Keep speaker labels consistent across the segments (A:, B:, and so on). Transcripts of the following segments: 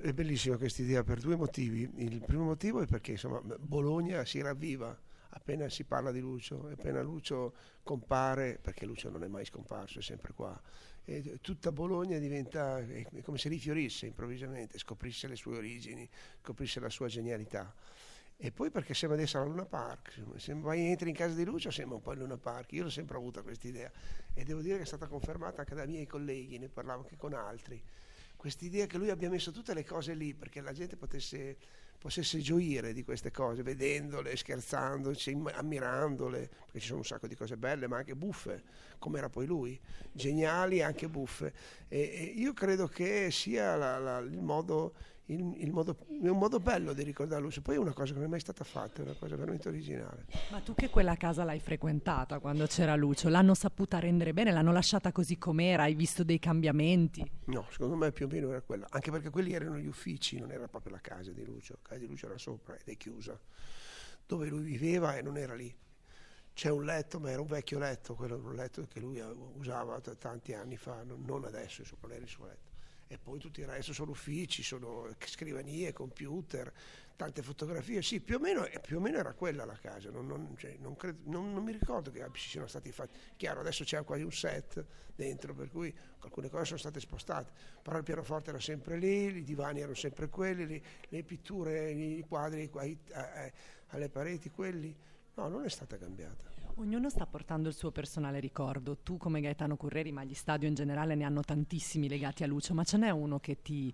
A: è bellissima questa idea per due motivi. Il primo motivo è perché insomma Bologna si ravviva appena si parla di Lucio, appena Lucio compare, perché Lucio non è mai scomparso, è sempre qua. E tutta Bologna diventa è come se rifiorisse improvvisamente, scoprisse le sue origini, scoprisse la sua genialità. E poi perché sembra di essere a Luna Park, se entri in casa di Lucio sembra un po' il Luna Park. Io l'ho sempre avuta questa idea e devo dire che è stata confermata anche dai miei colleghi, ne parlavo anche con altri. Quest'idea che lui abbia messo tutte le cose lì perché la gente potesse gioire di queste cose, vedendole, scherzandoci, ammirandole, perché ci sono un sacco di cose belle, ma anche buffe, come era poi lui, geniali e anche buffe. E io credo che sia è un modo bello di ricordare Lucio. Poi è una cosa che non è mai stata fatta, è una cosa veramente originale.
B: Ma tu che quella casa l'hai frequentata quando c'era Lucio, l'hanno saputa rendere bene, l'hanno lasciata così com'era, hai visto dei cambiamenti?
A: No, secondo me più o meno era quella, anche perché quelli erano gli uffici, non era proprio la casa di Lucio. La casa di Lucio era sopra ed è chiusa, dove lui viveva e non era lì. C'è un letto, ma era un vecchio letto, quello era un letto che lui usava tanti anni fa, non adesso, non era il suo letto. E poi tutto il resto sono uffici, sono scrivanie, computer, tante fotografie. Sì, più o meno era quella la casa. Non mi ricordo che ci siano stati fatti. Chiaro, adesso c'è quasi un set dentro, per cui alcune cose sono state spostate. Però il pianoforte era sempre lì, i divani erano sempre quelli, le pitture, i quadri alle pareti, quelli. No, non è stata cambiata.
B: Ognuno sta portando il suo personale ricordo. Tu come Gaetano Curreri, ma gli stadio in generale ne hanno tantissimi legati a Lucio, ma ce n'è uno che ti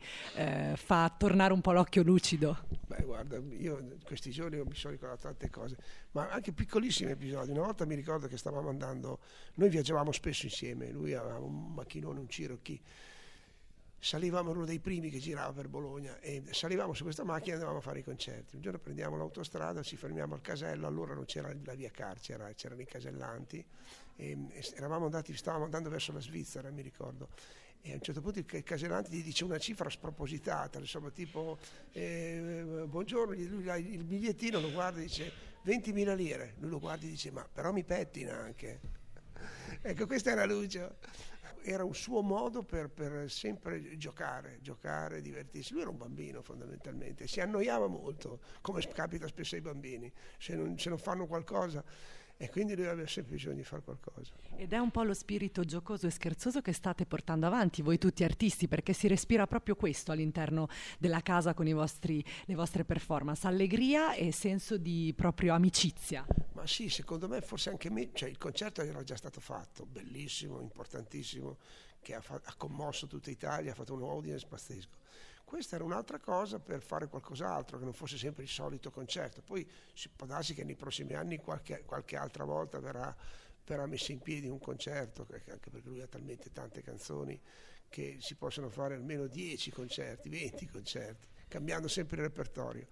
B: fa tornare un po' l'occhio lucido?
A: Beh, guarda, io in questi giorni mi sono ricordato tante cose, ma anche piccolissimi episodi. Una volta mi ricordo che stavamo andando, noi viaggiavamo spesso insieme, lui aveva un macchinone, un Cherokee. Salivamo, era uno dei primi che girava per Bologna e salivamo su questa macchina e andavamo a fare i concerti. Un giorno prendiamo l'autostrada, ci fermiamo al casello, allora non c'era la via Carcera, c'erano i casellanti e stavamo andando verso la Svizzera, mi ricordo. E a un certo punto il casellante gli dice una cifra spropositata, insomma tipo buongiorno, lui il bigliettino lo guarda e dice 20.000 lire, lui lo guarda e dice ma però mi pettina anche. Ecco, questa era Lucio. Era un suo modo per sempre giocare, divertirsi. Lui era un bambino fondamentalmente, si annoiava molto, come capita spesso ai bambini, se non fanno qualcosa, e quindi lui aveva sempre bisogno di fare qualcosa.
B: Ed è un po' lo spirito giocoso e scherzoso che state portando avanti voi tutti artisti, perché si respira proprio questo all'interno della casa con le vostre performance, allegria e senso di proprio amicizia.
A: Ma sì, secondo me forse anche cioè il concerto era già stato fatto, bellissimo, importantissimo, che ha commosso tutta Italia, ha fatto un audience pazzesco. Questa era un'altra cosa per fare qualcos'altro, che non fosse sempre il solito concerto. Poi può darsi che nei prossimi anni qualche altra volta verrà messo in piedi un concerto, anche perché lui ha talmente tante canzoni che si possono fare almeno 10 concerti, 20 concerti, cambiando sempre il repertorio.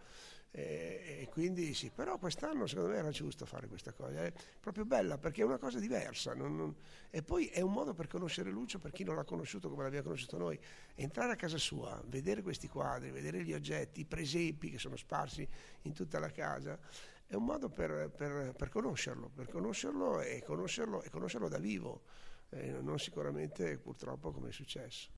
A: E quindi sì, però quest'anno secondo me era giusto fare questa cosa, è proprio bella perché è una cosa diversa e poi è un modo per conoscere Lucio per chi non l'ha conosciuto come l'abbiamo conosciuto noi, entrare a casa sua, vedere questi quadri, vedere gli oggetti, i presepi che sono sparsi in tutta la casa, è un modo per conoscerlo e conoscerlo da vivo, non sicuramente purtroppo come è successo.